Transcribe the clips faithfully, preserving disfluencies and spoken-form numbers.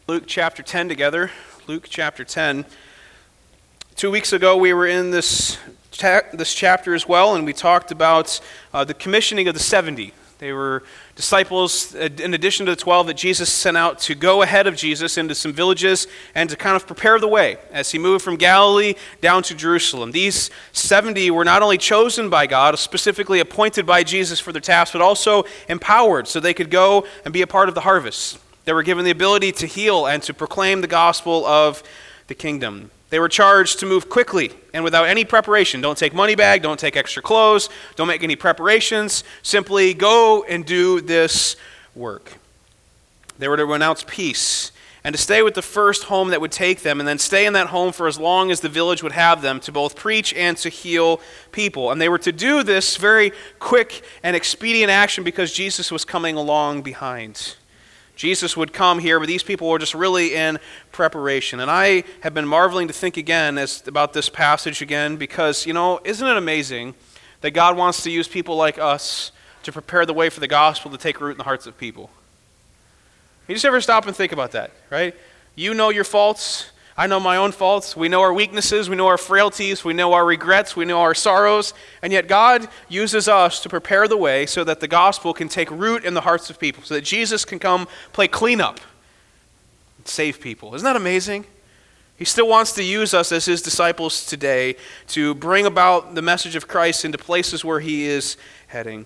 Luke chapter ten together. Luke chapter ten. Two weeks ago we were in this cha- this chapter as well, and we talked about uh, the commissioning of the seventy. They were disciples, in addition to the twelve, that Jesus sent out to go ahead of Jesus into some villages and to kind of prepare the way as he moved from Galilee down to Jerusalem. These seventy were not only chosen by God, specifically appointed by Jesus for their task, but also empowered so they could go and be a part of the harvest. They were given the ability to heal and to proclaim the gospel of the kingdom. They were charged to move quickly and without any preparation. Don't take money bag, don't take extra clothes, don't make any preparations. Simply go and do this work. They were to renounce peace and to stay with the first home that would take them, and then stay in that home for as long as the village would have them to both preach and to heal people. And they were to do this very quick and expedient action because Jesus was coming along behind. Jesus would come here, but these people were just really in preparation. And I have been marveling to think again as about this passage again because, you know, isn't it amazing that God wants to use people like us to prepare the way for the gospel to take root in the hearts of people? You just ever stop and think about that, right? You know your faults. I know my own faults. We know our weaknesses. We know our frailties. We know our regrets. We know our sorrows. And yet God uses us to prepare the way so that the gospel can take root in the hearts of people, so that Jesus can come play cleanup and save people. Isn't that amazing? He still wants to use us as his disciples today to bring about the message of Christ into places where he is heading.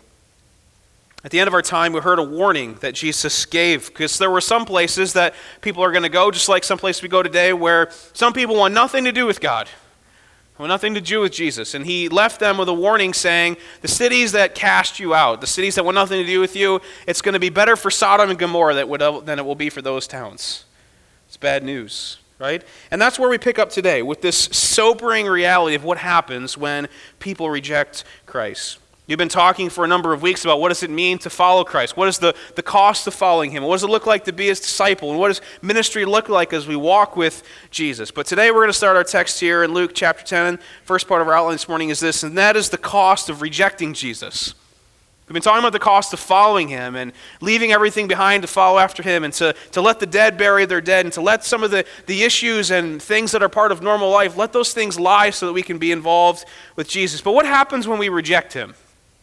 At the end of our time, we heard a warning that Jesus gave, because there were some places that people are going to go, just like some place we go today, where some people want nothing to do with God, want nothing to do with Jesus. And he left them with a warning saying, the cities that cast you out, the cities that want nothing to do with you, it's going to be better for Sodom and Gomorrah than it will be for those towns. It's bad news, right? And that's where we pick up today, with this sobering reality of what happens when people reject Christ. You've been talking for a number of weeks about what does it mean to follow Christ? What is the, the cost of following him? What does it look like to be his disciple? And what does ministry look like as we walk with Jesus? But today we're going to start our text here in Luke chapter ten. First part of our outline this morning is this, and that is the cost of rejecting Jesus. We've been talking about the cost of following him and leaving everything behind to follow after him, and to, to let the dead bury their dead, and to let some of the, the issues and things that are part of normal life, let those things lie so that we can be involved with Jesus. But what happens when we reject him?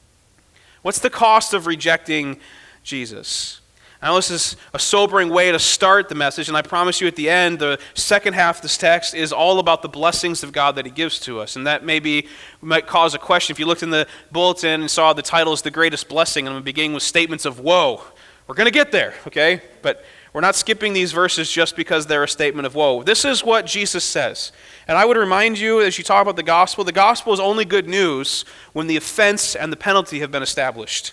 What's the cost of rejecting Jesus? I know this is a sobering way to start the message, and I promise you at the end, the second half of this text is all about the blessings of God that he gives to us. And that maybe might cause a question. If you looked in the bulletin and saw the title is The Greatest Blessing, and I'm beginning with statements of woe. We're going to get there, okay? But we're not skipping these verses just because they're a statement of woe. This is what Jesus says. And I would remind you, as you talk about the gospel, the gospel is only good news when the offense and the penalty have been established.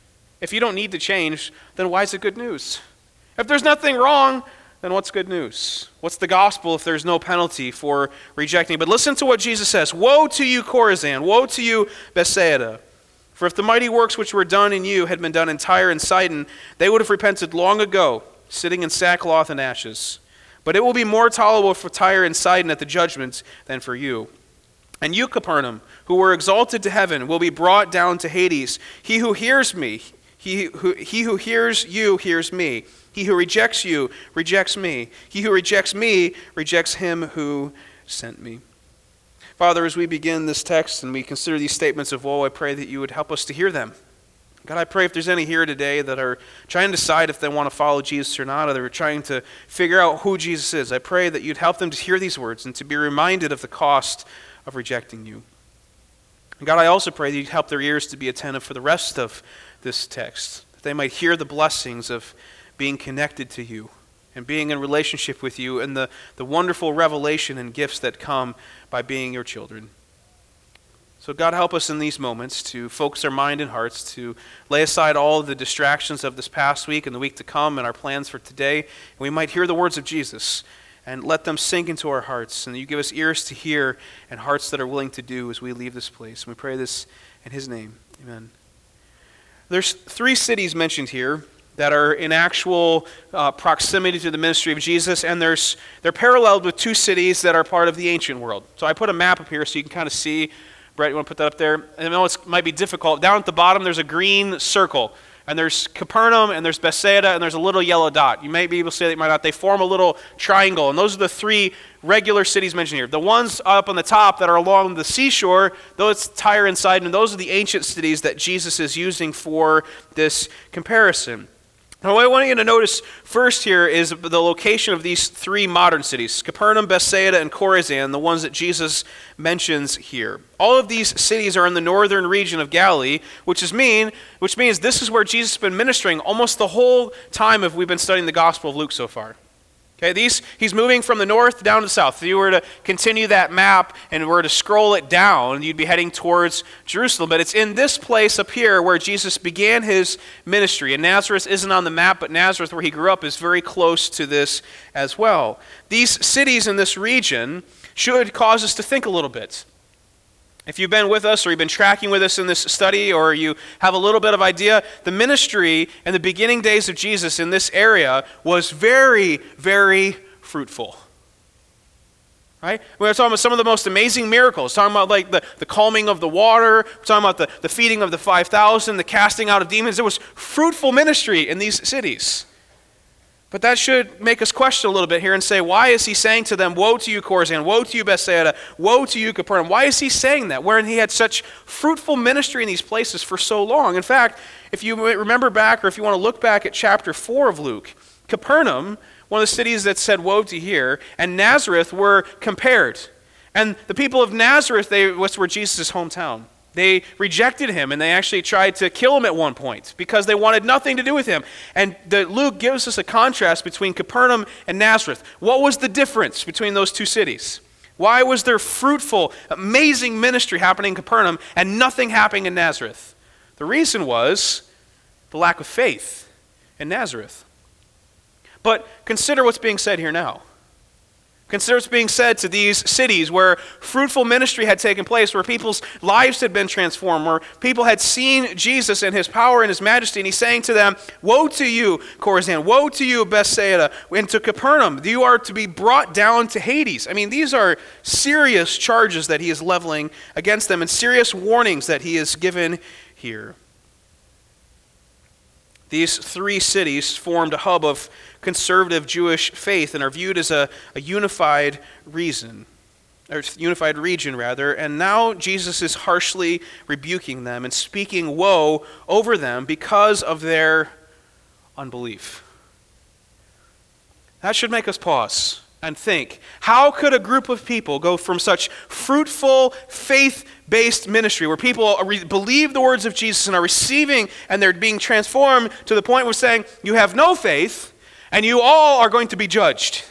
If you don't need to change, then why is it good news? If there's nothing wrong, then what's good news? What's the gospel if there's no penalty for rejecting? But listen to what Jesus says. Woe to you, Chorazin! Woe to you, Bethsaida! For if the mighty works which were done in you had been done in Tyre and Sidon, they would have repented long ago, sitting in sackcloth and ashes. But it will be more tolerable for Tyre and Sidon at the judgment than for you. And you, Capernaum, who were exalted to heaven, will be brought down to Hades. He who hears me, he who, he who hears you hears me. He who rejects you rejects me. He who rejects me rejects him who sent me. Father, as we begin this text and we consider these statements of woe, I pray that you would help us to hear them. God, I pray if there's any here today that are trying to decide if they want to follow Jesus or not, or they're trying to figure out who Jesus is, I pray that you'd help them to hear these words and to be reminded of the cost of rejecting you. And God, I also pray that you'd help their ears to be attentive for the rest of this text, that they might hear the blessings of being connected to you and being in relationship with you, and the, the wonderful revelation and gifts that come by being your children. So God, help us in these moments to focus our mind and hearts, to lay aside all the distractions of this past week and the week to come and our plans for today, and we might hear the words of Jesus and let them sink into our hearts, and you give us ears to hear and hearts that are willing to do as we leave this place. And we pray this in his name. Amen. There's three cities mentioned here that are in actual uh, proximity to the ministry of Jesus, and there's they're paralleled with two cities that are part of the ancient world. So I put a map up here so you can kind of see. Brett, you want to put that up there? I know it might be difficult. Down at the bottom, there's a green circle. And there's Capernaum, and there's Bethsaida, and there's a little yellow dot. You may be able to say that, you might not. They form a little triangle, and those are the three regular cities mentioned here. The ones up on the top that are along the seashore, those Tyre and Sidon, and those are the ancient cities that Jesus is using for this comparison. Now, what I want you to notice first here is the location of these three modern cities, Capernaum, Bethsaida, and Chorazin, the ones that Jesus mentions here. All of these cities are in the northern region of Galilee, which is mean, which means this is where Jesus has been ministering almost the whole time of we've been studying the Gospel of Luke so far. Okay, these, he's moving from the north down to the south. If you were to continue that map and were to scroll it down, you'd be heading towards Jerusalem. But it's in this place up here where Jesus began his ministry. And Nazareth isn't on the map, but Nazareth, where he grew up, is very close to this as well. These cities in this region should cause us to think a little bit. If you've been with us or you've been tracking with us in this study or you have a little bit of idea, the ministry and the beginning days of Jesus in this area was very, very fruitful. Right? We're talking about some of the most amazing miracles. Talking about like the, the calming of the water. We're talking about the, the feeding of the five thousand, the casting out of demons. There was fruitful ministry in these cities. But that should make us question a little bit here and say, why is he saying to them, woe to you, Chorazin, woe to you, Bethsaida, woe to you, Capernaum? Why is he saying that, wherein he had such fruitful ministry in these places for so long? In fact, if you remember back, or if you want to look back at chapter four of Luke, Capernaum, one of the cities that said woe to here, and Nazareth were compared. And the people of Nazareth, they was were Jesus' hometown. They rejected him, and they actually tried to kill him at one point because they wanted nothing to do with him. And the, Luke gives us a contrast between Capernaum and Nazareth. What was the difference between those two cities? Why was there fruitful, amazing ministry happening in Capernaum and nothing happening in Nazareth? The reason was the lack of faith in Nazareth. But consider what's being said here now. Consider what's being said to these cities where fruitful ministry had taken place, where people's lives had been transformed, where people had seen Jesus and his power and his majesty, and he's saying to them, woe to you, Chorazin, woe to you, Bethsaida, and to Capernaum. You are to be brought down to Hades. I mean, these are serious charges that he is leveling against them and serious warnings that he is given here. These three cities formed a hub of conservative Jewish faith and are viewed as a, a unified reason, or unified region rather, and now Jesus is harshly rebuking them and speaking woe over them because of their unbelief. That should make us pause and think, how could a group of people go from such fruitful, faith-based ministry where people re- believe the words of Jesus and are receiving and they're being transformed to the point where saying, you have no faith and you all are going to be judged?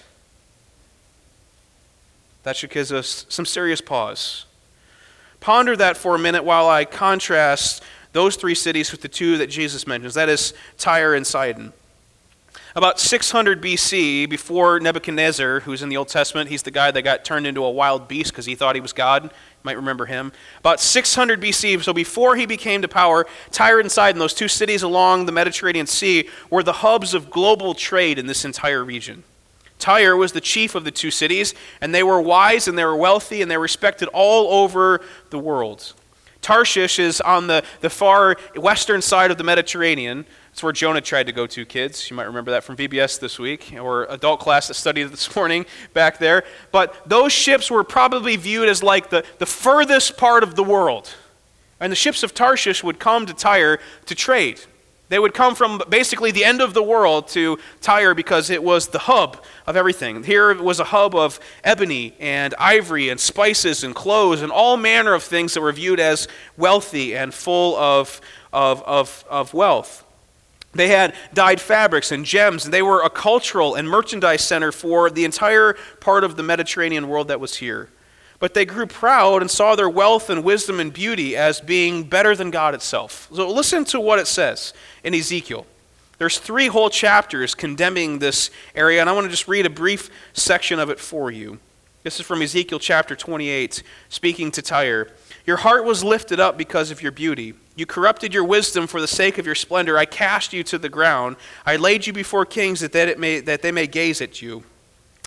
That should give us some serious pause. Ponder that for a minute while I contrast those three cities with the two that Jesus mentions, that is Tyre and Sidon. About six hundred B C, before Nebuchadnezzar, who's in the Old Testament, he's the guy that got turned into a wild beast because he thought he was God. You might remember him. About six hundred B C, so before he became to power, Tyre and Sidon, those two cities along the Mediterranean Sea, were the hubs of global trade in this entire region. Tyre was the chief of the two cities, and they were wise and they were wealthy and they were respected all over the world. Tarshish is on the, the far western side of the Mediterranean. It's where Jonah tried to go to, kids. You might remember that from V B S this week, or adult class that studied it this morning back there. But those ships were probably viewed as like the, the furthest part of the world. And the ships of Tarshish would come to Tyre to trade. They would come from basically the end of the world to Tyre because it was the hub of everything. Here it was a hub of ebony and ivory and spices and clothes and all manner of things that were viewed as wealthy and full of, of, of, of wealth. They had dyed fabrics and gems, and they were a cultural and merchandise center for the entire part of the Mediterranean world that was here. But they grew proud and saw their wealth and wisdom and beauty as being better than God itself. So listen to what it says in Ezekiel. There's three whole chapters condemning this area, and I want to just read a brief section of it for you. This is from Ezekiel chapter twenty-eight, speaking to Tyre. Your heart was lifted up because of your beauty. You corrupted your wisdom for the sake of your splendor. I cast you to the ground. I laid you before kings that, that, it may, that they may gaze at you.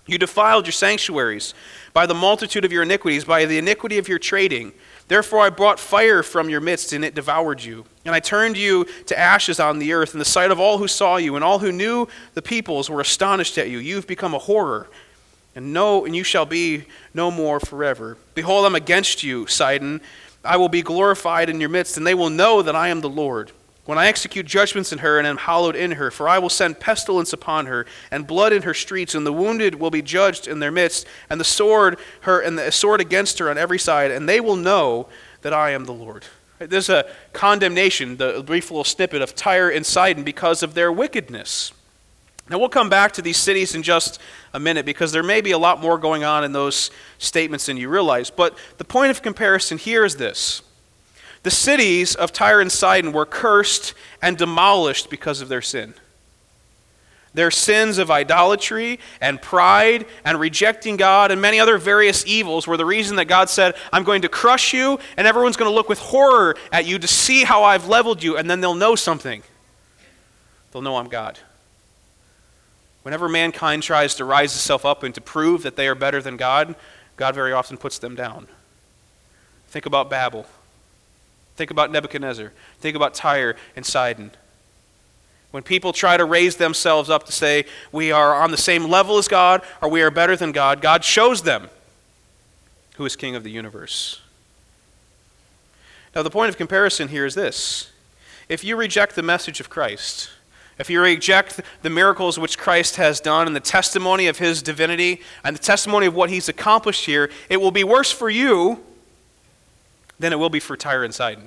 You defiled your sanctuaries by the multitude of your iniquities, by the iniquity of your trading. Therefore I brought fire from your midst, and it devoured you. And I turned you to ashes on the earth in the sight of all who saw you, and all who knew the peoples were astonished at you. You've become a horror, and no, and you shall be no more forever. Behold, I'm against you, Sidon. I will be glorified in your midst, and they will know that I am the Lord, when I execute judgments in her and am hallowed in her. For I will send pestilence upon her, and blood in her streets, and the wounded will be judged in their midst, and the sword her and the sword against her on every side, and they will know that I am the Lord. There's a condemnation, the brief little snippet of Tyre and Sidon, because of their wickedness. Now we'll come back to these cities in just a minute, because there may be a lot more going on in those statements than you realize. But the point of comparison here is this. The cities of Tyre and Sidon were cursed and demolished because of their sin. Their sins of idolatry and pride and rejecting God and many other various evils were the reason that God said, I'm going to crush you, and everyone's going to look with horror at you to see how I've leveled you, and then they'll know something. They'll know I'm God. Whenever mankind tries to rise itself up and to prove that they are better than God, God very often puts them down. Think about Babel. Think about Nebuchadnezzar. Think about Tyre and Sidon. When people try to raise themselves up to say, we are on the same level as God, or we are better than God, God shows them who is king of the universe. Now, the point of comparison here is this. If you reject the message of Christ, if you reject the miracles which Christ has done and the testimony of his divinity and the testimony of what he's accomplished here, it will be worse for you than it will be for Tyre and Sidon.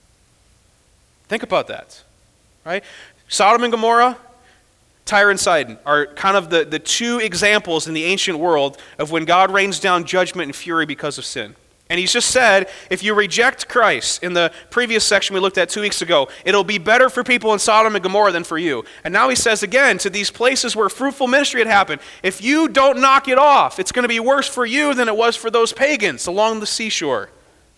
Think about that, right? Sodom and Gomorrah, Tyre and Sidon are kind of the, the two examples in the ancient world of when God rains down judgment and fury because of sin. And he's just said, if you reject Christ, in the previous section we looked at two weeks ago, it'll be better for people in Sodom and Gomorrah than for you. And now he says again, to these places where fruitful ministry had happened, if you don't knock it off, it's going to be worse for you than it was for those pagans along the seashore.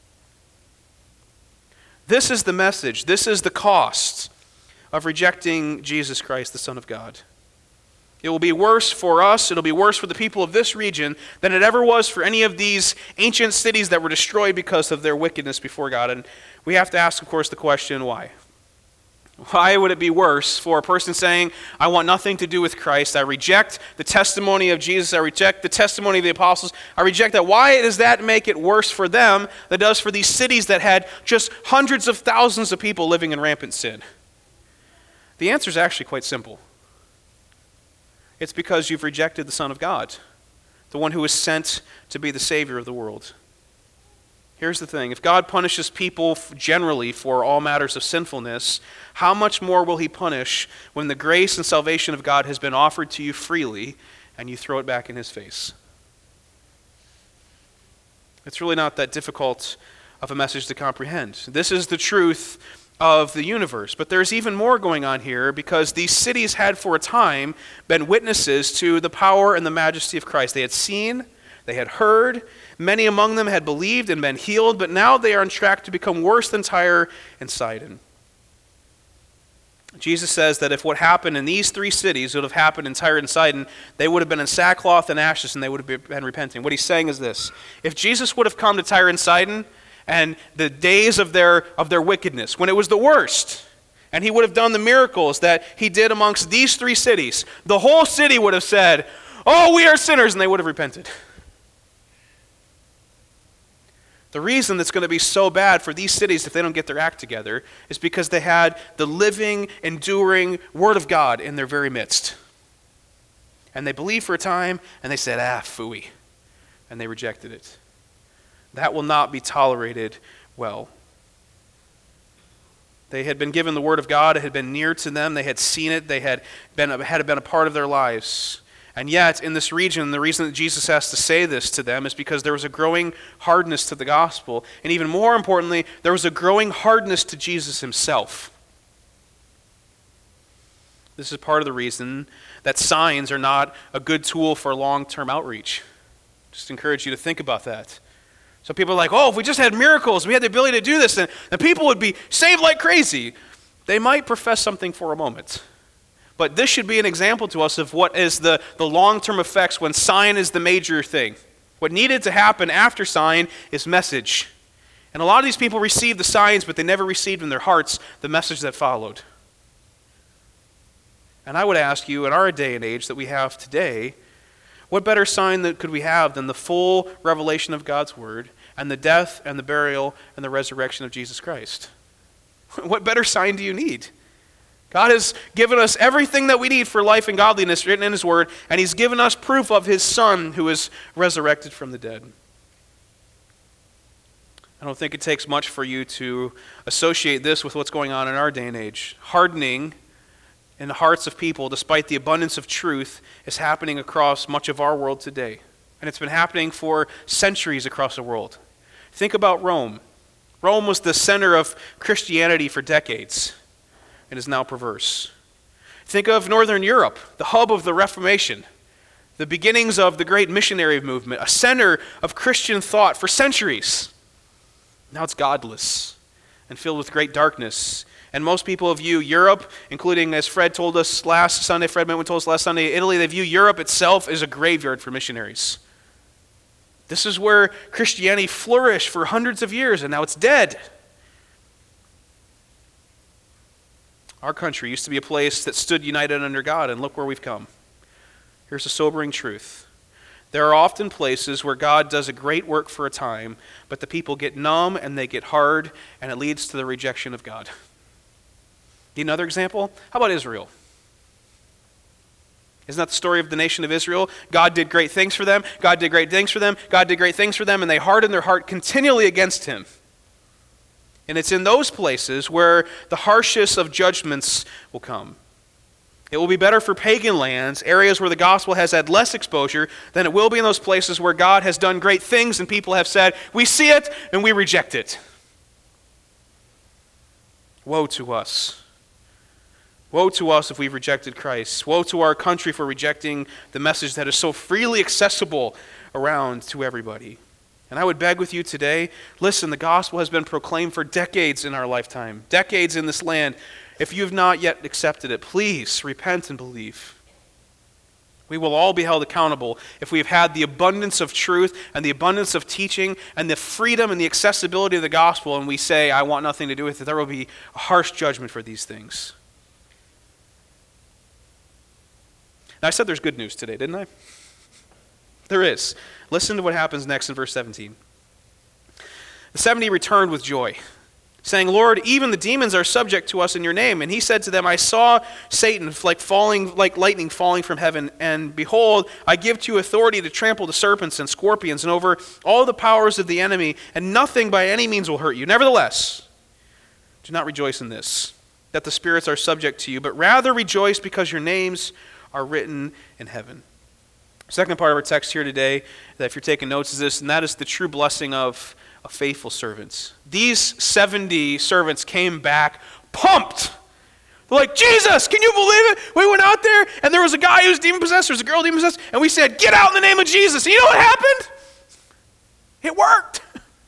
This is the message. This is the cost of rejecting Jesus Christ, the Son of God. It will be worse for us, it'll be worse for the people of this region than it ever was for any of these ancient cities that were destroyed because of their wickedness before God. And we have to ask, of course, the question, why? Why would it be worse for a person saying, I want nothing to do with Christ, I reject the testimony of Jesus, I reject the testimony of the apostles, I reject that. Why does that make it worse for them than it does for these cities that had just hundreds of thousands of people living in rampant sin? The answer is actually quite simple. It's because you've rejected the Son of God, the one who was sent to be the Savior of the world. Here's the thing. If God punishes people generally for all matters of sinfulness, how much more will he punish when the grace and salvation of God has been offered to you freely and you throw it back in his face? It's really not that difficult of a message to comprehend. This is the truth of the universe. But there's even more going on here, because these cities had for a time been witnesses to the power and the majesty of Christ. They had seen, they had heard, many among them had believed and been healed, but now they are on track to become worse than Tyre and Sidon. Jesus says that if what happened in these three cities would have happened in Tyre and Sidon, they would have been in sackcloth and ashes and they would have been repenting. What he's saying is this. If Jesus would have come to Tyre and Sidon and the days of their of their wickedness, when it was the worst, and he would have done the miracles that he did amongst these three cities, the whole city would have said, oh, we are sinners, and they would have repented. The reason that's going to be so bad for these cities if they don't get their act together is because they had the living, enduring Word of God in their very midst. And they believed for a time, and they said, ah, phooey, and they rejected it. That will not be tolerated well. They had been given the Word of God. It had been near to them. They had seen it. They had been, had been a part of their lives. And yet, in this region, the reason that Jesus has to say this to them is because there was a growing hardness to the gospel. And even more importantly, there was a growing hardness to Jesus himself. This is part of the reason that signs are not a good tool for long-term outreach. Just encourage you to think about that. So people are like, oh, if we just had miracles, we had the ability to do this, then, then people would be saved like crazy. They might profess something for a moment. But this should be an example to us of what is the, the long-term effects when sign is the major thing. What needed to happen after sign is message. And a lot of these people received the signs, but they never received in their hearts the message that followed. And I would ask you, in our day and age that we have today, what better sign that could we have than the full revelation of God's word and the death and the burial and the resurrection of Jesus Christ? What better sign do you need? God has given us everything that we need for life and godliness written in his word, and he's given us proof of his Son who is resurrected from the dead. I don't think it takes much for you to associate this with what's going on in our day and age. Hardening in the hearts of people, despite the abundance of truth, is happening across much of our world today. And it's been happening for centuries across the world. Think about Rome. Rome was the center of Christianity for decades and is now perverse. Think of Northern Europe, the hub of the Reformation, the beginnings of the great missionary movement, a center of Christian thought for centuries. Now it's godless and filled with great darkness. And most people view Europe, including, as Fred told us last Sunday, Fred Mentwin told us last Sunday, Italy, they view Europe itself as a graveyard for missionaries. This is where Christianity flourished for hundreds of years, and now it's dead. Our country used to be a place that stood united under God, and look where we've come. Here's a sobering truth. There are often places where God does a great work for a time, but the people get numb and they get hard, and it leads to the rejection of God. Need another example? How about Israel? Isn't that the story of the nation of Israel? God did great things for them. God did great things for them. God did great things for them, and they hardened their heart continually against him. And it's in those places where the harshest of judgments will come. It will be better for pagan lands, areas where the gospel has had less exposure, than it will be in those places where God has done great things and people have said, we see it and we reject it. Woe to us. Woe to us if we've rejected Christ. Woe to our country for rejecting the message that is so freely accessible around to everybody. And I would beg with you today, listen, the gospel has been proclaimed for decades in our lifetime, decades in this land. If you have not yet accepted it, please repent and believe. We will all be held accountable if we have had the abundance of truth and the abundance of teaching and the freedom and the accessibility of the gospel, and we say, I want nothing to do with it. There will be a harsh judgment for these things. Now, I said there's good news today, didn't I? There is. Listen to what happens next in verse seventeen. The seventy returned with joy, saying, Lord, even the demons are subject to us in your name. And he said to them, I saw Satan like falling, like lightning falling from heaven, and behold, I give to you authority to trample the serpents and scorpions and over all the powers of the enemy, and nothing by any means will hurt you. Nevertheless, do not rejoice in this, that the spirits are subject to you, but rather rejoice because your names are written in heaven. Second part of our text here today, that if you're taking notes, is this, and that is the true blessing of a faithful servants. These seventy servants came back pumped. They're like, Jesus, can you believe it? We went out there, and there was a guy who was demon-possessed, there was a girl demon-possessed, and we said, get out in the name of Jesus. And you know what happened? It worked.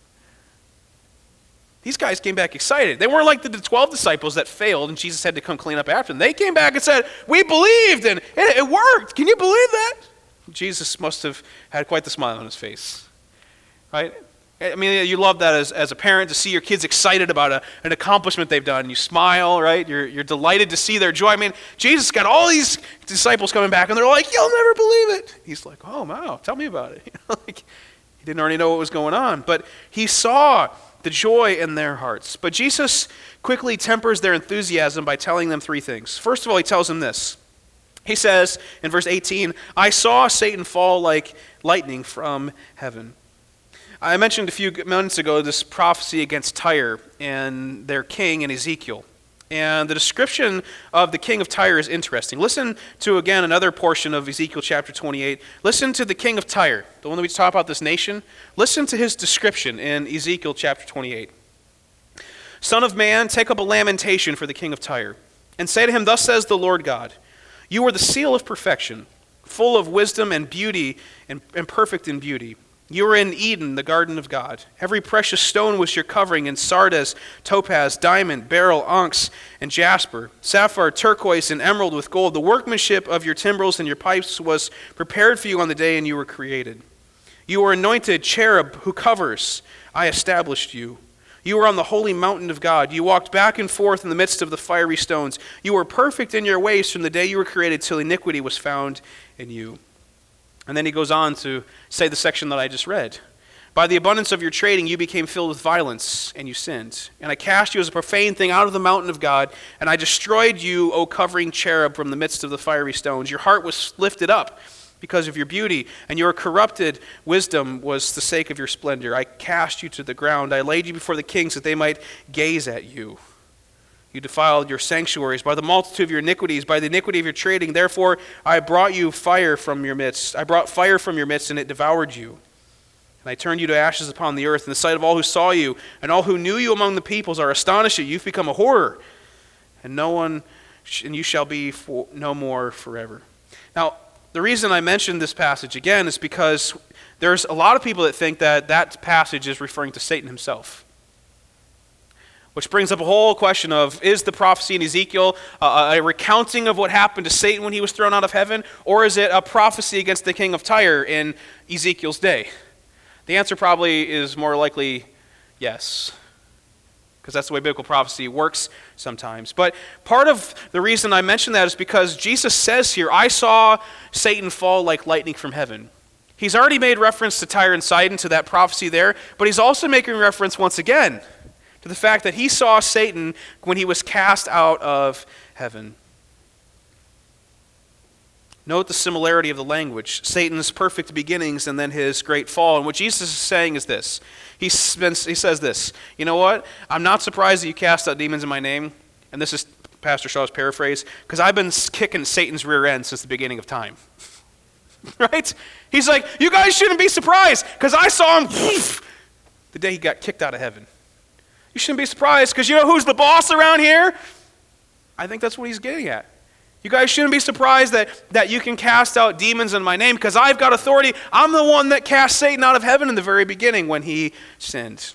These guys came back excited. They weren't like the twelve disciples that failed and Jesus had to come clean up after them. They came back and said, we believed and it, it worked. Can you believe that? Jesus must have had quite the smile on his face, right? I mean, you love that as, as a parent to see your kids excited about a, an accomplishment they've done. You smile, right? You're, you're delighted to see their joy. I mean, Jesus got all these disciples coming back and they're like, you'll never believe it. He's like, oh, wow, tell me about it. You know, like, he didn't already know what was going on, but he saw the joy in their hearts. But Jesus quickly tempers their enthusiasm by telling them three things. First of all, he tells them this. He says in verse eighteen, I saw Satan fall like lightning from heaven. I mentioned a few minutes ago this prophecy against Tyre and their king in Ezekiel. And the description of the king of Tyre is interesting. Listen to, again, another portion of Ezekiel chapter twenty-eight. Listen to the king of Tyre, the one that we talk about this nation. Listen to his description in Ezekiel chapter twenty-eight. Son of man, take up a lamentation for the king of Tyre, and say to him, thus says the Lord God, you are the seal of perfection, full of wisdom and beauty, and, and perfect in beauty. You were in Eden, the garden of God. Every precious stone was your covering, in sardius, topaz, diamond, beryl, onyx, and jasper, sapphire, turquoise, and emerald with gold. The workmanship of your timbrels and your pipes was prepared for you on the day and you were created. You were anointed cherub who covers. I established you. You were on the holy mountain of God. You walked back and forth in the midst of the fiery stones. You were perfect in your ways from the day you were created till iniquity was found in you. And then he goes on to say the section that I just read. By the abundance of your trading, you became filled with violence, and you sinned. And I cast you as a profane thing out of the mountain of God, and I destroyed you, O covering cherub, from the midst of the fiery stones. Your heart was lifted up because of your beauty, and your corrupted wisdom was the sake of your splendor. I cast you to the ground. I laid you before the kings that they might gaze at you. You defiled your sanctuaries by the multitude of your iniquities, by the iniquity of your trading. Therefore, I brought you fire from your midst. I brought fire from your midst, and it devoured you. And I turned you to ashes upon the earth. In the sight of all who saw you, and all who knew you among the peoples are astonished at you. You've become a horror, and no one, and you shall be for, no more forever. Now, the reason I mentioned this passage again is because there's a lot of people that think that that passage is referring to Satan himself. Which brings up a whole question of, is the prophecy in Ezekiel uh, a recounting of what happened to Satan when he was thrown out of heaven, or is it a prophecy against the king of Tyre in Ezekiel's day? The answer probably is more likely yes, because that's the way biblical prophecy works sometimes. But part of the reason I mention that is because Jesus says here, I saw Satan fall like lightning from heaven. He's already made reference to Tyre and Sidon, to that prophecy there, but he's also making reference once again to the fact that he saw Satan when he was cast out of heaven. Note the similarity of the language, Satan's perfect beginnings and then his great fall. And what Jesus is saying is this. He, spends, he says this, you know what? I'm not surprised that you cast out demons in my name. And this is Pastor Shaw's paraphrase, because I've been kicking Satan's rear end since the beginning of time. Right? He's like, you guys shouldn't be surprised, because I saw him the day he got kicked out of heaven. You shouldn't be surprised, because you know who's the boss around here? I think that's what he's getting at. You guys shouldn't be surprised that, that you can cast out demons in my name, because I've got authority. I'm the one that cast Satan out of heaven in the very beginning when he sinned.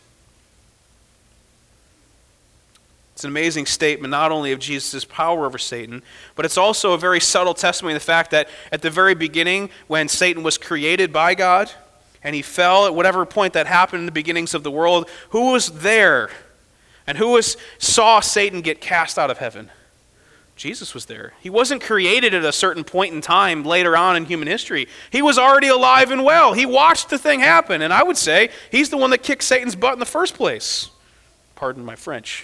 It's an amazing statement, not only of Jesus' power over Satan, but it's also a very subtle testimony of the fact that at the very beginning, when Satan was created by God, and he fell at whatever point that happened in the beginnings of the world, who was there? And who was saw Satan get cast out of heaven? Jesus was there. He wasn't created at a certain point in time later on in human history. He was already alive and well. He watched the thing happen, and I would say he's the one that kicked Satan's butt in the first place. Pardon my French.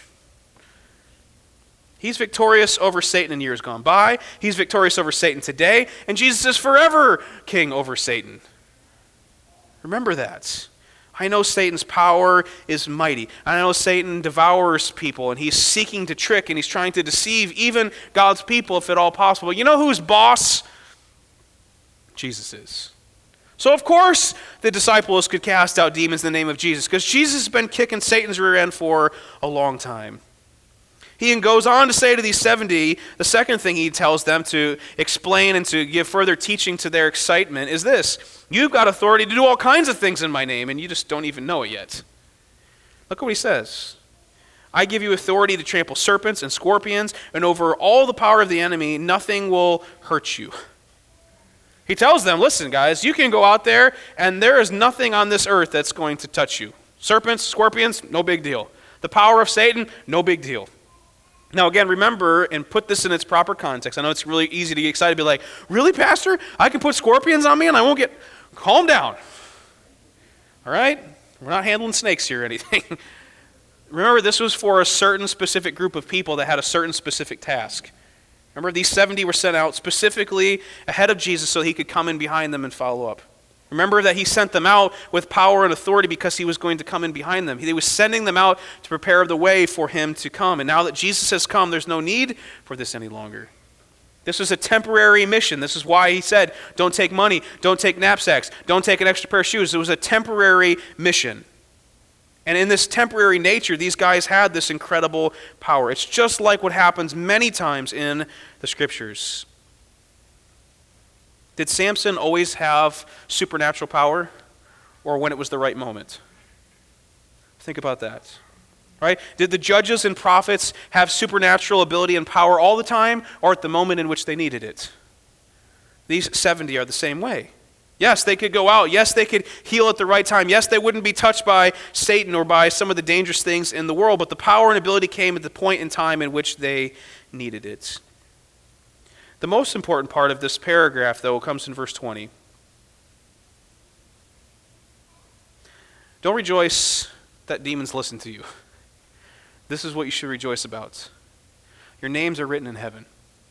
He's victorious over Satan in years gone by. He's victorious over Satan today, and Jesus is forever king over Satan. Remember that. I know Satan's power is mighty. I know Satan devours people, and he's seeking to trick, and he's trying to deceive even God's people if at all possible. You know who's boss? Jesus is. So of course the disciples could cast out demons in the name of Jesus, because Jesus has been kicking Satan's rear end for a long time. He goes on to say to these seventy, the second thing he tells them to explain and to give further teaching to their excitement is this. You've got authority to do all kinds of things in my name, and you just don't even know it yet. Look at what he says. I give you authority to trample serpents and scorpions, and over all the power of the enemy, nothing will hurt you. He tells them, listen, guys, you can go out there, and there is nothing on this earth that's going to touch you. Serpents, scorpions, no big deal. The power of Satan, no big deal. Now, again, remember, and put this in its proper context. I know it's really easy to get excited and be like, really, Pastor? I can put scorpions on me and I won't get... Calm down. All right? We're not handling snakes here or anything. Remember, this was for a certain specific group of people that had a certain specific task. Remember, these seventy were sent out specifically ahead of Jesus so he could come in behind them and follow up. Remember that he sent them out with power and authority because he was going to come in behind them. He was sending them out to prepare the way for him to come. And now that Jesus has come, there's no need for this any longer. This was a temporary mission. This is why he said, don't take money, don't take knapsacks, don't take an extra pair of shoes. It was a temporary mission. And in this temporary nature, these guys had this incredible power. It's just like what happens many times in the scriptures. Did Samson always have supernatural power? or when it was the right moment? Think about that. Right? Did the judges and prophets have supernatural ability and power all the time, or at the moment in which they needed it? These seventy are the same way. Yes, they could go out. Yes, they could heal at the right time. Yes, they wouldn't be touched by Satan or by some of the dangerous things in the world, but the power and ability came at the point in time in which they needed it. The most important part of this paragraph, though, comes in verse twenty. Don't rejoice that demons listen to you. This is what you should rejoice about. Your names are written in heaven.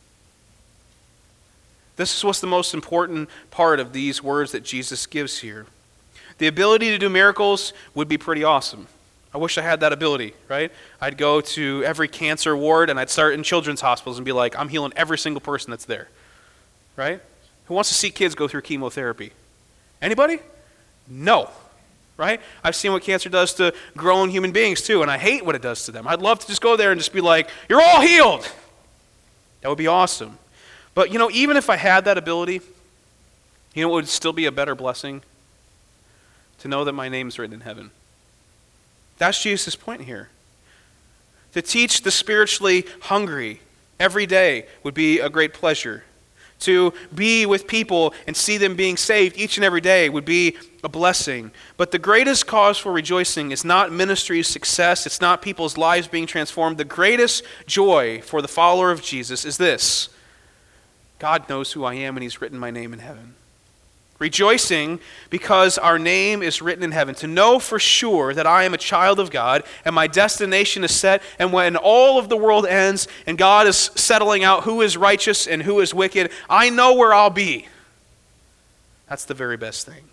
This is what's the most important part of these words that Jesus gives here. The ability to do miracles would be pretty awesome. I wish I had that ability, right? I'd go to every cancer ward and I'd start in children's hospitals and be like, I'm healing every single person that's there, right? Who wants to see kids go through chemotherapy? Anybody? No, right? I've seen what cancer does to grown human beings too, and I hate what it does to them. I'd love to just go there and just be like, you're all healed. That would be awesome. But, you know, even if I had that ability, you know, it would still be a better blessing to know that my name's written in heaven. That's Jesus' point here. To teach the spiritually hungry every day would be a great pleasure. To be with people and see them being saved each and every day would be a blessing. But the greatest cause for rejoicing is not ministry success. It's not people's lives being transformed. The greatest joy for the follower of Jesus is this: God knows who I am and he's written my name in heaven. Rejoicing because our name is written in heaven. To know for sure that I am a child of God and my destination is set, and when all of the world ends and God is settling out who is righteous and who is wicked, I know where I'll be. That's the very best thing.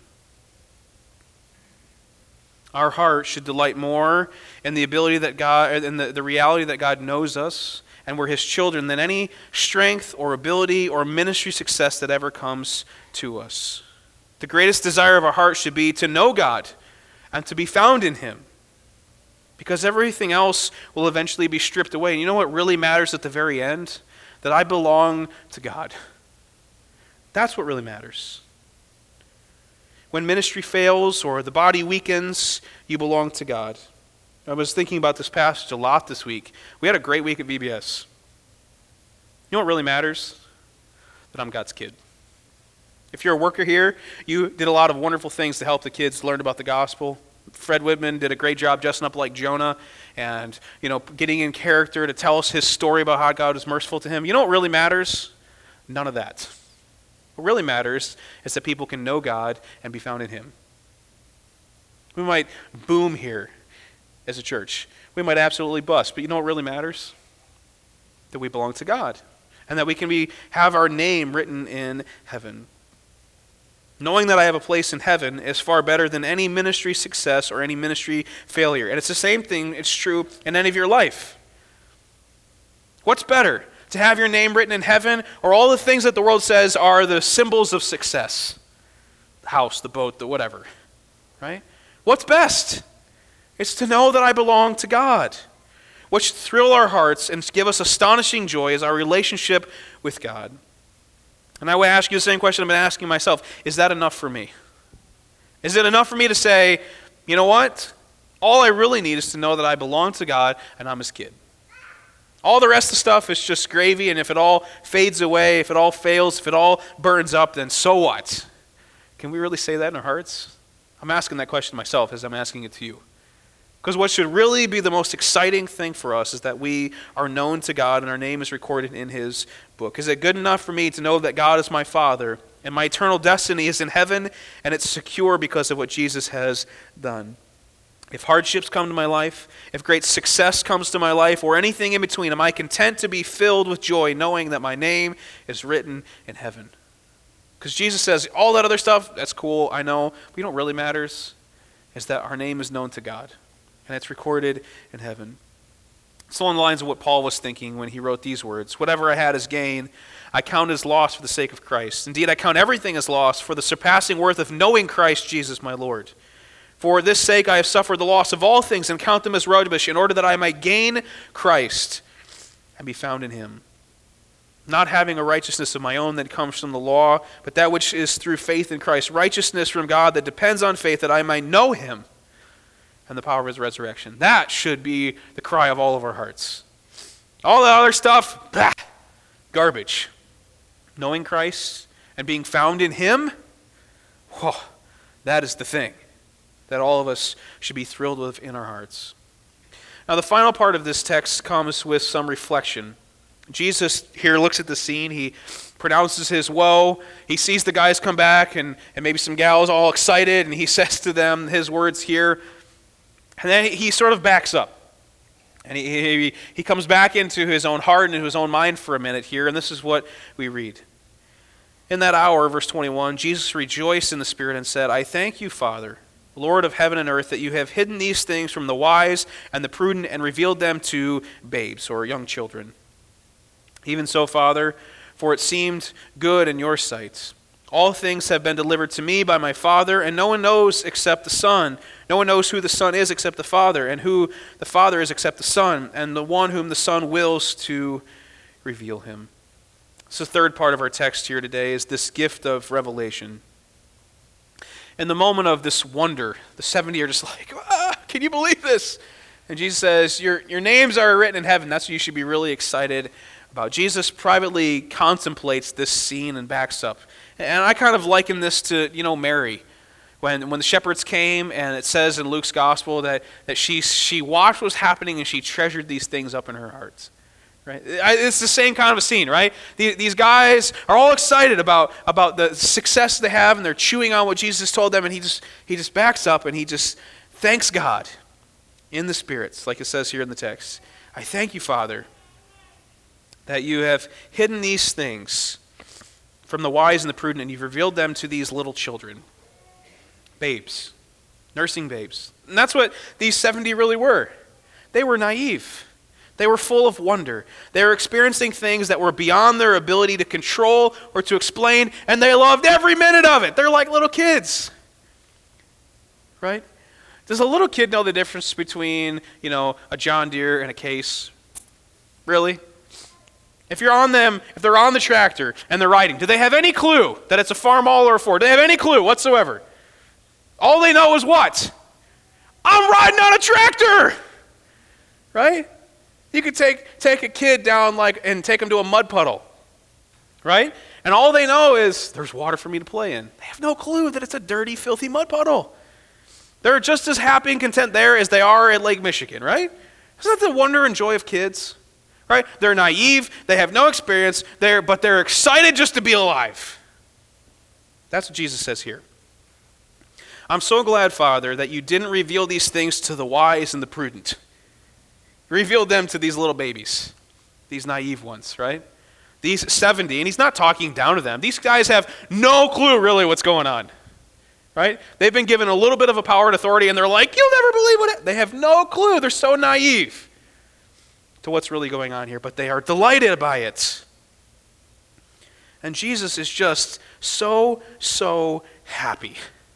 Our heart should delight more in the ability that God, in the, the reality that God knows us and we're his children than any strength or ability or ministry success that ever comes to us. The greatest desire of our heart should be to know God and to be found in him, because everything else will eventually be stripped away. And you know what really matters at the very end? That I belong to God. That's what really matters. When ministry fails or the body weakens, you belong to God. I was thinking about this passage a lot this week. We had a great week at V B S. You know what really matters? That I'm God's kid. If you're a worker here, you did a lot of wonderful things to help the kids learn about the gospel. Fred Whitman did a great job dressing up like Jonah and, you know, getting in character to tell us his story about how God was merciful to him. You know what really matters? None of that. What really matters is that people can know God and be found in him. We might boom here as a church. We might absolutely bust, but you know what really matters? That we belong to God and that we can be have our name written in heaven. Knowing that I have a place in heaven is far better than any ministry success or any ministry failure. And it's the same thing, it's true in any of your life. What's better? To have your name written in heaven, or all the things that the world says are the symbols of success? The house, the boat, the whatever. Right? What's best? It's to know that I belong to God. What should thrill our hearts and give us astonishing joy is our relationship with God. And I would ask you the same question I've been asking myself. Is that enough for me? Is it enough for me to say, you know what? All I really need is to know that I belong to God and I'm his kid. All the rest of the stuff is just gravy, and if it all fades away, if it all fails, if it all burns up, then so what? Can we really say that in our hearts? I'm asking that question myself as I'm asking it to you. Because what should really be the most exciting thing for us is that we are known to God and our name is recorded in his book. Is it good enough for me to know that God is my Father and my eternal destiny is in heaven and it's secure because of what Jesus has done? If hardships come to my life, if great success comes to my life, or anything in between, am I content to be filled with joy knowing that my name is written in heaven? Because Jesus says, all that other stuff, that's cool, I know, but you know what really matters is that our name is known to God. And it's recorded in heaven. It's along the lines of what Paul was thinking when he wrote these words. Whatever I had as gain, I count as loss for the sake of Christ. Indeed, I count everything as loss for the surpassing worth of knowing Christ Jesus my Lord. For this sake I have suffered the loss of all things and count them as rubbish in order that I might gain Christ and be found in him. not having a righteousness of my own that comes from the law, but that which is through faith in Christ, righteousness from God that depends on faith, that I might know him and the power of his resurrection. That should be the cry of all of our hearts. All the other stuff, bah, garbage. Knowing Christ and being found in him, whoa, that is the thing that all of us should be thrilled with in our hearts. Now, the final part of this text comes with some reflection. Jesus here looks at the scene. He pronounces his woe. He sees the guys come back and, and maybe some gals all excited, and he says to them his words here. And then he, he sort of backs up. And he, he, he comes back into his own heart and into his own mind for a minute here, and this is what we read. In that hour, verse twenty-one, Jesus rejoiced in the Spirit and said, I thank you, Father, Lord of heaven and earth, that you have hidden these things from the wise and the prudent and revealed them to babes or young children. Even so, Father, for it seemed good in your sight. All things have been delivered to me by my Father, and no one knows except the Son. No one knows who the Son is except the Father, and who the Father is except the Son, and the one whom the Son wills to reveal him. So the third part of our text here today is this gift of revelation. In the moment of this wonder, the seventy are just like, ah, can you believe this? And Jesus says, your, your names are written in heaven. That's what you should be really excited about. Jesus privately contemplates this scene and backs up. And I kind of liken this to, you know, Mary. When when the shepherds came, and it says in Luke's gospel that, that she, she watched what was happening and she treasured these things up in her heart. Right? It's the same kind of a scene, right? These guys are all excited about, about the success they have, and they're chewing on what Jesus told them, and he just he just backs up and he just thanks God in the spirits, like it says here in the text. I thank you, Father, that you have hidden these things from the wise and the prudent, and you've revealed them to these little children, babes, nursing babes. And that's what these seventy really were. They were naive. They were full of wonder. They were experiencing things that were beyond their ability to control or to explain, and they loved every minute of it. They're like little kids. Right? Does a little kid know the difference between, you know, a John Deere and a Case? Really? If you're on them, if they're on the tractor and they're riding, do they have any clue that it's a Farmall or a Ford? Do they have any clue whatsoever? All they know is what? I'm riding on a tractor! Right? You could take take a kid down like and take him to a mud puddle, right? And all they know is there's water for me to play in. They have no clue that it's a dirty, filthy mud puddle. They're just as happy and content there as they are at Lake Michigan, right? Isn't that the wonder and joy of kids? Right? They're naive, they have no experience, they're, but they're excited just to be alive. That's what Jesus says here. I'm so glad, Father, that you didn't reveal these things to the wise and the prudent. You revealed them to these little babies, these naive ones, right? These seventy, and he's not talking down to them. These guys have no clue really what's going on, right? They've been given a little bit of a power and authority, and they're like, you'll never believe what it... They have no clue. They're so naive to what's really going on here, but they are delighted by it. And Jesus is just so, so happy.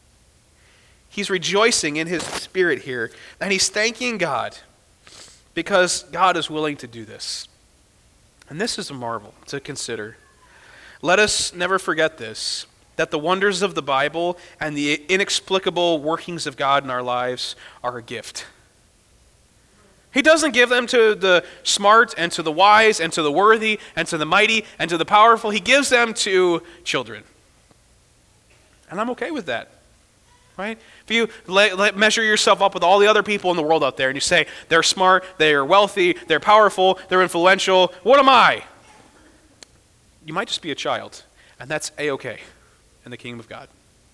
He's rejoicing in his spirit here, and he's thanking God because God is willing to do this. And this is a marvel to consider. Let us never forget this, that the wonders of the Bible and the inexplicable workings of God in our lives are a gift. He doesn't give them to the smart and to the wise and to the worthy and to the mighty and to the powerful. He gives them to children. And I'm okay with that, right? If you let, let, measure yourself up with all the other people in the world out there and you say, they're smart, they're wealthy, they're powerful, they're influential, what am I? You might just be a child, and that's A-okay in the kingdom of God.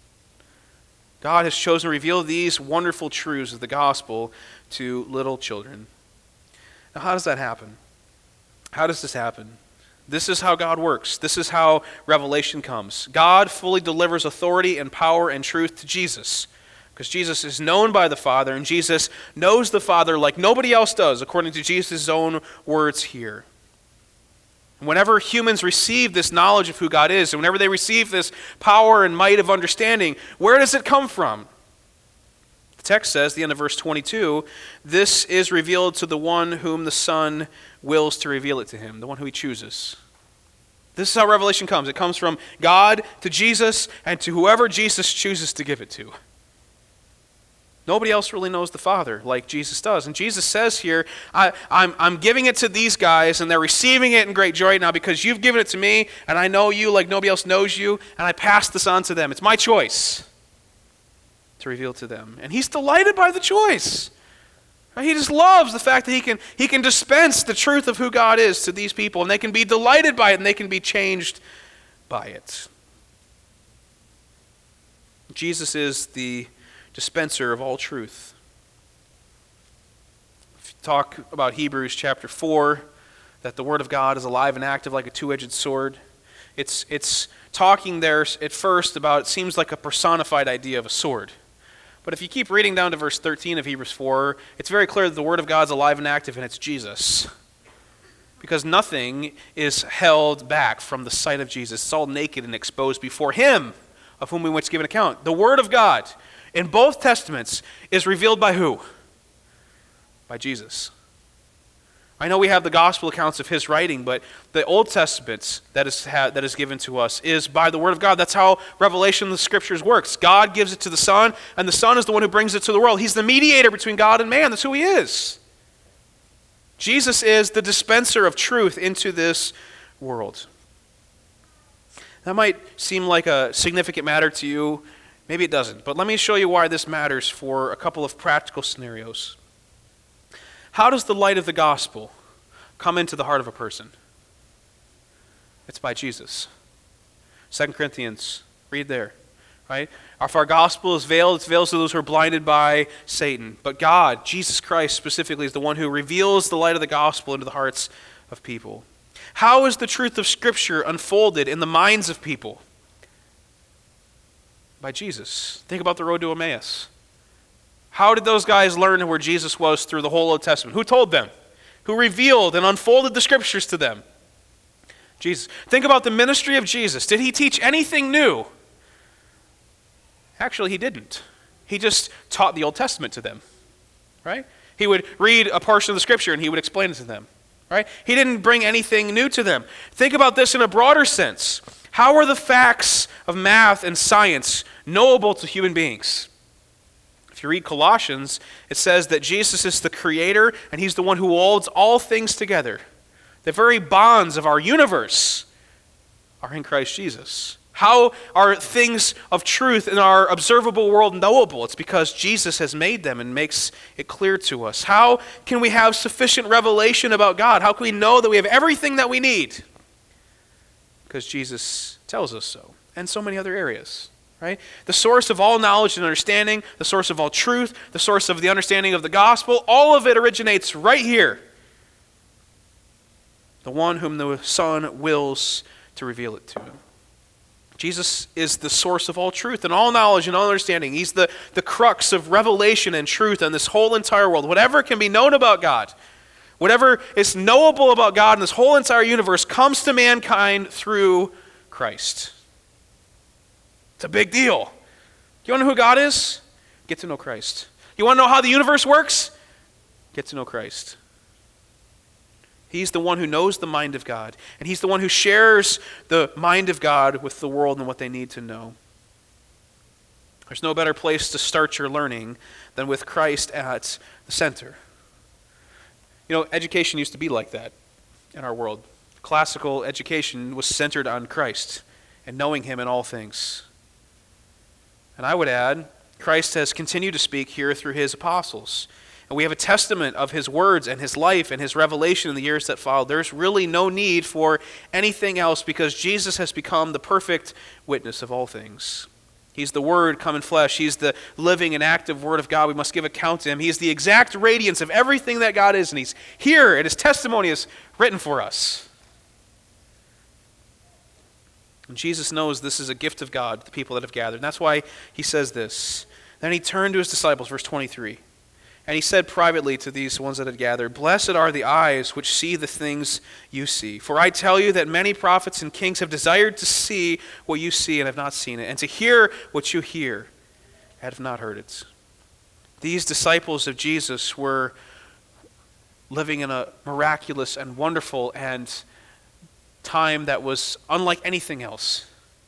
God has chosen to reveal these wonderful truths of the gospel to little children. Now, how does that happen? How does this happen? This is how God works. This is how revelation comes. God fully delivers authority and power and truth to Jesus, because Jesus is known by the Father, and Jesus knows the Father like nobody else does, according to Jesus' own words here. Whenever humans receive this knowledge of who God is, and whenever they receive this power and might of understanding, where does it come from? The text says, the end of verse twenty-two, this is revealed to the one whom the Son wills to reveal it to him, the one who he chooses. This is how revelation comes. It comes from God to Jesus and to whoever Jesus chooses to give it to. Nobody else really knows the Father like Jesus does. And Jesus says here, I, I'm, I'm giving it to these guys, and they're receiving it in great joy now because you've given it to me, and I know you like nobody else knows you, and I pass this on to them. It's my choice to reveal to them. And he's delighted by the choice. He just loves the fact that he can, he can dispense the truth of who God is to these people, and they can be delighted by it, and they can be changed by it. Jesus is the dispenser of all truth. If you talk about Hebrews chapter four, that the Word of God is alive and active like a two-edged sword, it's, it's talking there at first about, it seems like a personified idea of a sword. But if you keep reading down to verse thirteen of Hebrews four, it's very clear that the Word of God is alive and active, and it's Jesus. Because nothing is held back from the sight of Jesus. It's all naked and exposed before Him, of whom we once give an account. The Word of God, in both Testaments, is revealed by who? By Jesus. I know we have the gospel accounts of His writing, but the Old Testament that is, that is given to us is by the Word of God. That's how revelation of the Scriptures works. God gives it to the Son, and the Son is the one who brings it to the world. He's the mediator between God and man. That's who He is. Jesus is the dispenser of truth into this world. That might seem like a significant matter to you. Maybe it doesn't. But let me show you why this matters for a couple of practical scenarios. How does the light of the gospel come into the heart of a person? It's by Jesus. Second Corinthians, read there. Right? If our gospel is veiled, it's veiled to those who are blinded by Satan. But God, Jesus Christ specifically, is the one who reveals the light of the gospel into the hearts of people. How is the truth of Scripture unfolded in the minds of people? By Jesus. Think about the road to Emmaus. How did those guys learn where Jesus was through the whole Old Testament? Who told them? Who revealed and unfolded the Scriptures to them? Jesus. Think about the ministry of Jesus. Did He teach anything new? Actually, He didn't. He just taught the Old Testament to them. Right? He would read a portion of the Scripture and He would explain it to them. Right? He didn't bring anything new to them. Think about this in a broader sense. How are the facts of math and science knowable to human beings? If you read Colossians, it says that Jesus is the creator and He's the one who holds all things together. The very bonds of our universe are in Christ Jesus. How are things of truth in our observable world knowable? It's because Jesus has made them and makes it clear to us. How can we have sufficient revelation about God? How can we know that we have everything that we need? Because Jesus tells us so, and so many other areas. Right? The source of all knowledge and understanding, the source of all truth, the source of the understanding of the gospel, all of it originates right here. The one whom the Son wills to reveal it to him. Jesus is the source of all truth and all knowledge and all understanding. He's the, the crux of revelation and truth on this whole entire world. Whatever can be known about God, whatever is knowable about God in this whole entire universe comes to mankind through Christ. It's a big deal. You want to know who God is? Get to know Christ. You want to know how the universe works? Get to know Christ. He's the one who knows the mind of God, and He's the one who shares the mind of God with the world and what they need to know. There's no better place to start your learning than with Christ at the center. You know, education used to be like that in our world. Classical education was centered on Christ and knowing Him in all things. And I would add, Christ has continued to speak here through His apostles. And we have a testament of His words and His life and His revelation in the years that followed. There's really no need for anything else because Jesus has become the perfect witness of all things. He's the Word come in flesh. He's the living and active Word of God. We must give account to Him. He's the exact radiance of everything that God is, and He's here, and His testimony is written for us. And Jesus knows this is a gift of God to the people that have gathered. And that's why He says this. Then He turned to His disciples, verse twenty-three. And He said privately to these ones that had gathered, "Blessed are the eyes which see the things you see. For I tell you that many prophets and kings have desired to see what you see and have not seen it, and to hear what you hear and have not heard it." These disciples of Jesus were living in a miraculous and wonderful and time that was unlike anything else.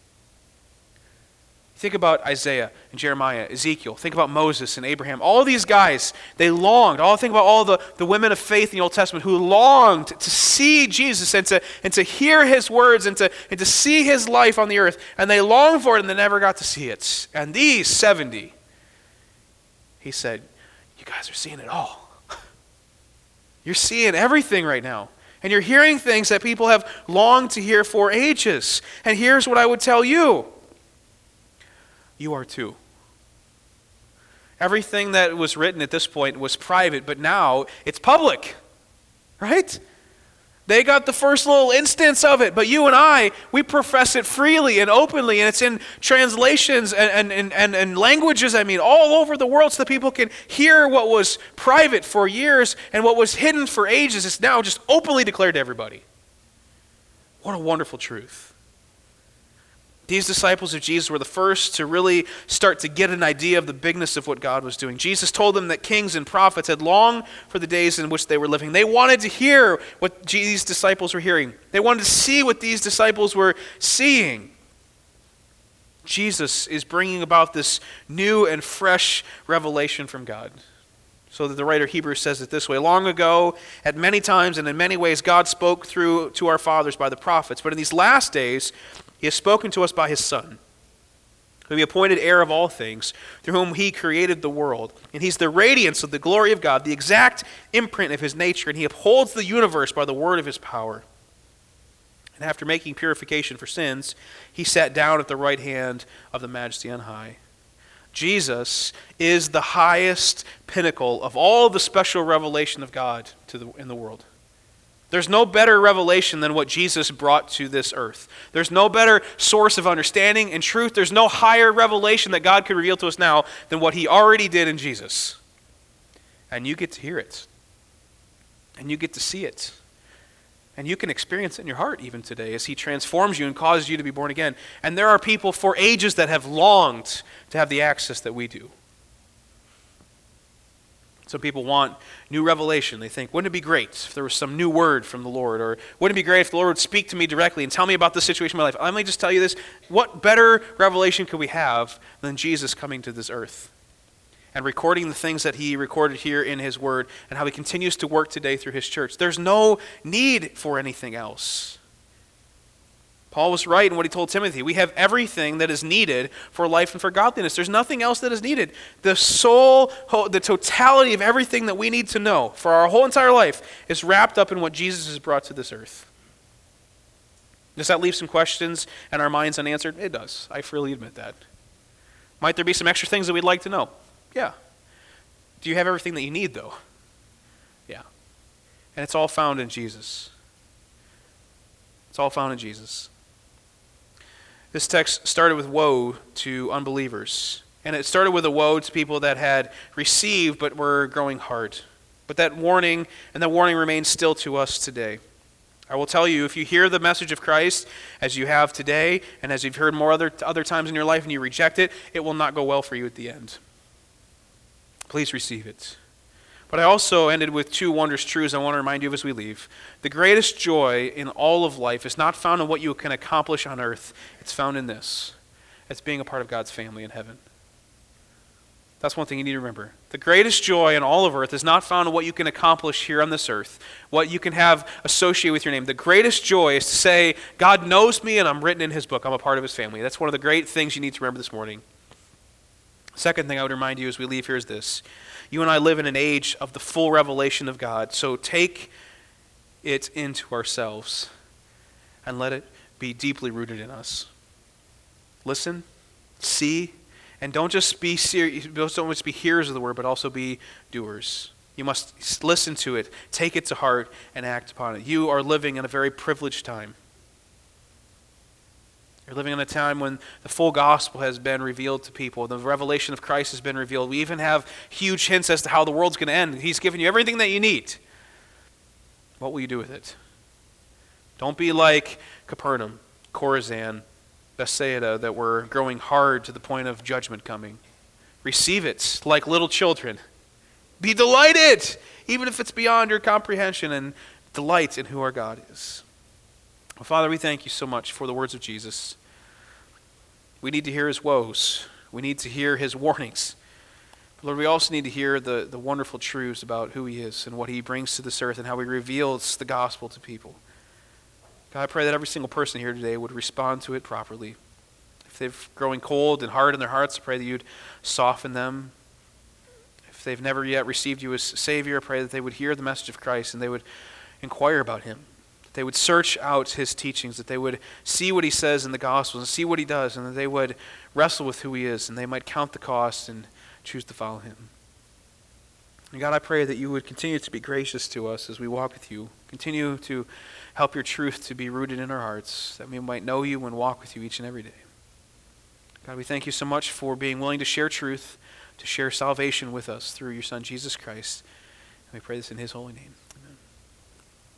Think about Isaiah and Jeremiah, Ezekiel. Think about Moses and Abraham. All these guys, they longed. All think about all the, the women of faith in the Old Testament who longed to see Jesus and to, and to hear his words and to, and to see his life on the earth. And they longed for it and they never got to see it. And these seventy, he said, you guys are seeing it all. You're seeing everything right now. And you're hearing things that people have longed to hear for ages. And here's what I would tell you. You are too. Everything that was written at this point was private, but now it's public, right? They got the first little instance of it, but you and I, we profess it freely and openly, and it's in translations and, and, and, and languages, I mean, all over the world so that people can hear what was private for years and what was hidden for ages is now just openly declared to everybody. What a wonderful truth. These disciples of Jesus were the first to really start to get an idea of the bigness of what God was doing. Jesus told them that kings and prophets had longed for the days in which they were living. They wanted to hear what these disciples were hearing. They wanted to see what these disciples were seeing. Jesus is bringing about this new and fresh revelation from God. So that the writer of Hebrews says it this way: long ago, at many times and in many ways, God spoke through to our fathers by the prophets. But in these last days, he has spoken to us by his Son, whom he appointed heir of all things, through whom he created the world. And he's the radiance of the glory of God, the exact imprint of his nature, and he upholds the universe by the word of his power. And after making purification for sins, he sat down at the right hand of the Majesty on high. Jesus is the highest pinnacle of all the special revelation of God to the, in the world. There's no better revelation than what Jesus brought to this earth. There's no better source of understanding and truth. There's no higher revelation that God could reveal to us now than what he already did in Jesus. And you get to hear it. And you get to see it. And you can experience it in your heart even today as he transforms you and causes you to be born again. And there are people for ages that have longed to have the access that we do. Some people want new revelation. They think, wouldn't it be great if there was some new word from the Lord? Or wouldn't it be great if the Lord would speak to me directly and tell me about this situation in my life? Let me just tell you this. What better revelation could we have than Jesus coming to this earth and recording the things that he recorded here in his word and how he continues to work today through his church? There's no need for anything else. Paul was right in what he told Timothy. We have everything that is needed for life and for godliness. There's nothing else that is needed. The soul, the totality of everything that we need to know for our whole entire life is wrapped up in what Jesus has brought to this earth. Does that leave some questions and our minds unanswered? It does. I freely admit that. Might there be some extra things that we'd like to know? Yeah. Do you have everything that you need, though? Yeah. And it's all found in Jesus. It's all found in Jesus. This text started with woe to unbelievers. And it started with a woe to people that had received but were growing hard. But that warning, and that warning remains still to us today. I will tell you, if you hear the message of Christ as you have today, and as you've heard more other, other times in your life and you reject it, it will not go well for you at the end. Please receive it. But I also ended with two wondrous truths I want to remind you of as we leave. The greatest joy in all of life is not found in what you can accomplish on earth. It's found in this. It's being a part of God's family in heaven. That's one thing you need to remember. The greatest joy in all of earth is not found in what you can accomplish here on this earth, what you can have associated with your name. The greatest joy is to say, God knows me and I'm written in his book. I'm a part of his family. That's one of the great things you need to remember this morning. Second thing I would remind you as we leave here is this. You and I live in an age of the full revelation of God, so take it into ourselves and let it be deeply rooted in us. Listen, see, and don't just be serious, don't just be hearers of the word, but also be doers. You must listen to it, take it to heart, and act upon it. You are living in a very privileged time. You're living in a time when the full gospel has been revealed to people. The revelation of Christ has been revealed. We even have huge hints as to how the world's going to end. He's given you everything that you need. What will you do with it? Don't be like Capernaum, Chorazin, Bethsaida, that were growing hard to the point of judgment coming. Receive it like little children. Be delighted, even if it's beyond your comprehension, and delight in who our God is. Well, Father, we thank you so much for the words of Jesus. We need to hear his woes. We need to hear his warnings. But Lord, we also need to hear the, the wonderful truths about who he is and what he brings to this earth and how he reveals the gospel to people. God, I pray that every single person here today would respond to it properly. If they've growing cold and hard in their hearts, I pray that you'd soften them. If they've never yet received you as Savior, I pray that they would hear the message of Christ and they would inquire about him. That they would search out his teachings, that they would see what he says in the Gospels and see what he does, and that they would wrestle with who he is, and they might count the cost and choose to follow him. And God, I pray that you would continue to be gracious to us as we walk with you. Continue to help your truth to be rooted in our hearts, that we might know you and walk with you each and every day. God, we thank you so much for being willing to share truth, to share salvation with us through your Son, Jesus Christ. And we pray this in his holy name. Amen.